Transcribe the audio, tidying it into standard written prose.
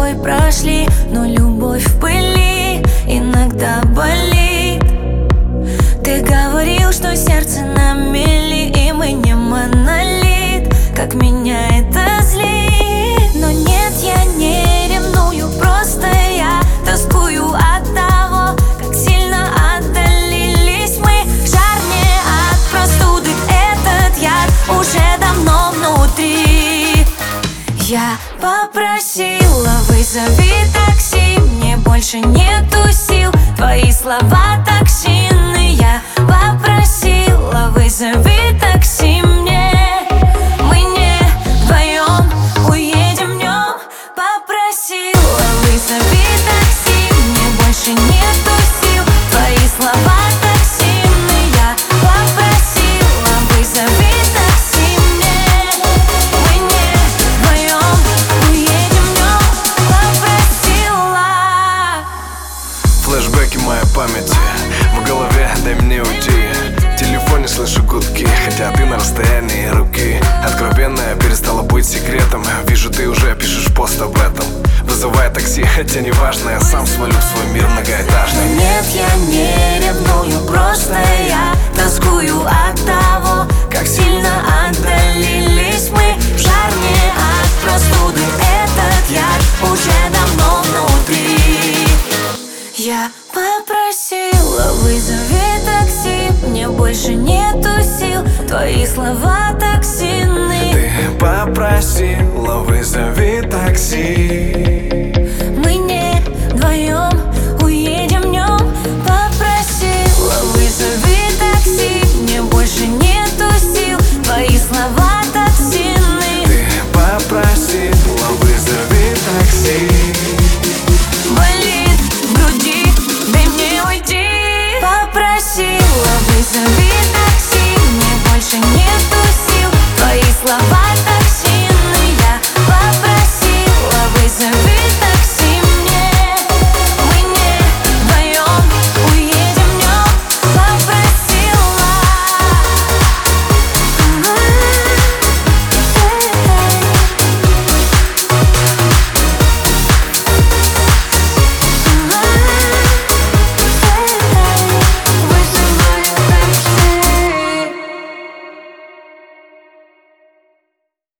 тобой прошли, но любовь в пыли иногда болит. Ты говорил, что сердце на мели, и мы не монолит. Как меня это злит. Но нет, я не ревную, просто я тоскую от того, как сильно отдалились мы. Жар не от простуды, этот яд уже давно внутри. Я попросила, вызови такси, мне больше нету сил, твои слова токсины. Я попросила, вызови такси мне, мы не вдвоем уедем днем. Попросила, вызови такси, мне больше нету сил, твои слова токсины. Я попросила, вызови такси мне, мы не вдвоем уедем днем. Попросила. Флэшбэки моей памяти в голове, дай мне уйти. В телефоне слышу гудки, хотя ты на расстоянии руки. Откровенная перестала быть секретом. Вижу, ты уже пишешь пост об этом. Вызывай такси, хотя не важно, я сам свалю в свой мир многоэтажный. Нет, я не ревную, просто я тоскую от того, как сильно отдалились мы. Жар не от простуды, этот яд уже давно внутри. Я попросила, вызови такси, мне больше нету сил, твои слова токсины. Ты попросила, вызови такси, Мы не вдвоем